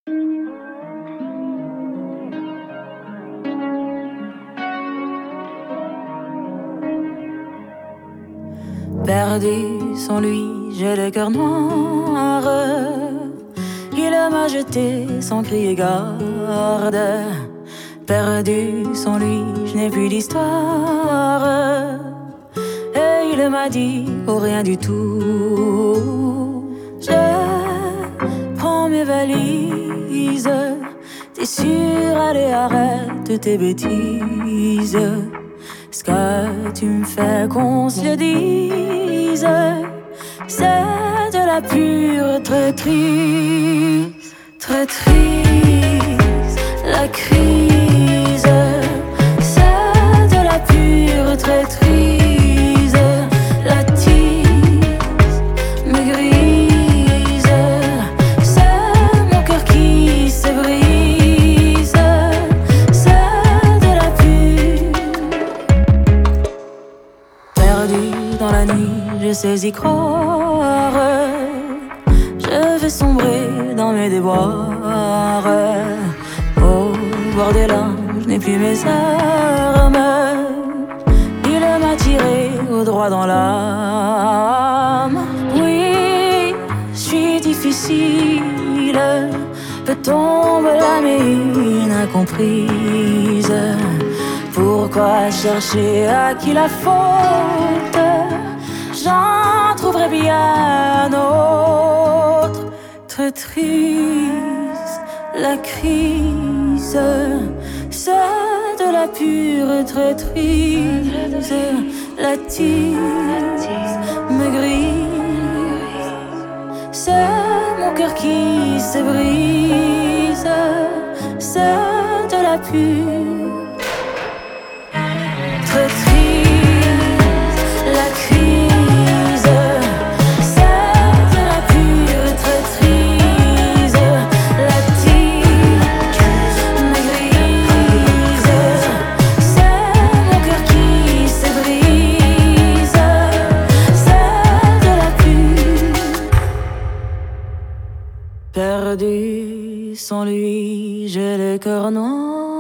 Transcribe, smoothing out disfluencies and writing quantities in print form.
Perdu sans lui, j'ai le cœur noir. Il m'a jeté sans crier garde. Perdu sans lui, je n'ai plus d'histoire. Et il m'a dit oh rien du tout. Je prends mes valises. T'es sûr, allez arrête tes bêtises. Ce que tu me fais qu'on se le dise, c'est de la pure traîtrise. Traîtrise, la crise, c'est de la pure traîtrise. La tise me grise, c'est mon cœur qui se brise. C'est de la pure. Perdu dans la nuit, je sais y croire. Je vais sombrer dans mes déboires. Au bord des larmes, je n'ai plus mes armes. Il m'a tiré au droit dans l'âme. Oui, je suis difficile. Peut tomber la mine incomprise. Pourquoi chercher à qui la faute? J'en trouverai bien autre. Traîtrise, la crise, c'est de la pure traîtrise. La tise me grise, c'est mon cœur qui se brise. C'est de la pure traîtrise, la crise, c'est de la pure traîtrise. La tise me grise, c'est mon cœur qui se brise. C'est de la pure. Perdu sans lui, j'ai le cœur noir.